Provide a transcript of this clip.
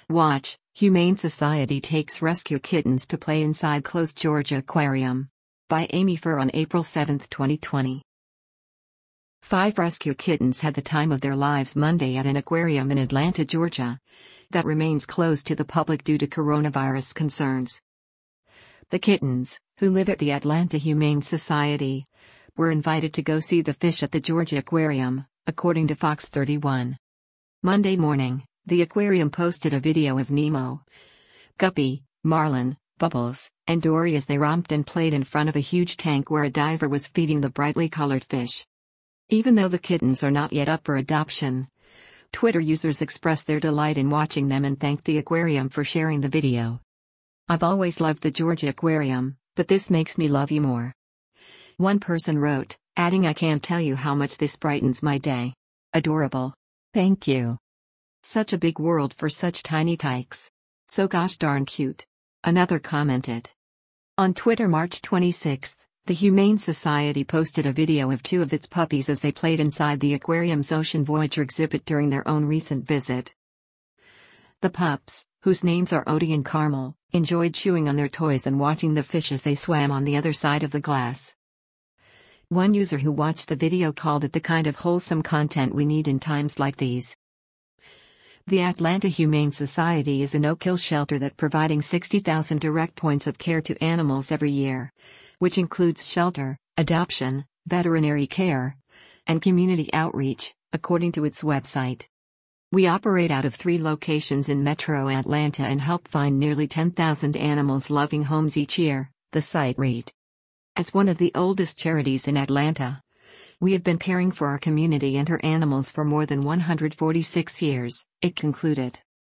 Watch, Humane Society takes rescue kittens to play inside closed Georgia aquarium. By Amy Furr on April 7, 2020. 5 rescue kittens had the time of their lives Monday at an aquarium in Atlanta, Georgia, that remains closed to the public due to coronavirus concerns. The kittens, who live at the Atlanta Humane Society, were invited to go see the fish at the Georgia Aquarium, according to Fox 31. Monday morning, the aquarium posted a video of Nemo, Guppy, Marlin, Bubbles, and Dory as they romped and played in front of a huge tank where a diver was feeding the brightly colored fish. Even though the kittens are not yet up for adoption, Twitter users expressed their delight in watching them and thanked the aquarium for sharing the video. "I've always loved the Georgia Aquarium, but this makes me love you more." One person wrote, adding, "I can't tell you how much this brightens my day. Adorable. Thank you. Such a big world for such tiny tykes. So gosh darn cute." Another commented. On Twitter March 26, the Humane Society posted a video of 2 of its puppies as they played inside the aquarium's Ocean Voyager exhibit during their own recent visit. The pups, whose names are Odie and Carmel, enjoyed chewing on their toys and watching the fish as they swam on the other side of the glass. One user who watched the video called it the kind of wholesome content we need in times like these. The Atlanta Humane Society is a no-kill shelter that providing 60,000 direct points of care to animals every year, which includes shelter, adoption, veterinary care, and community outreach, according to its website. "We operate out of 3 locations in Metro Atlanta and help find nearly 10,000 animals loving homes each year," the site read. As one of the oldest charities in Atlanta, we have been caring for our community and her animals for more than 146 years, it concluded.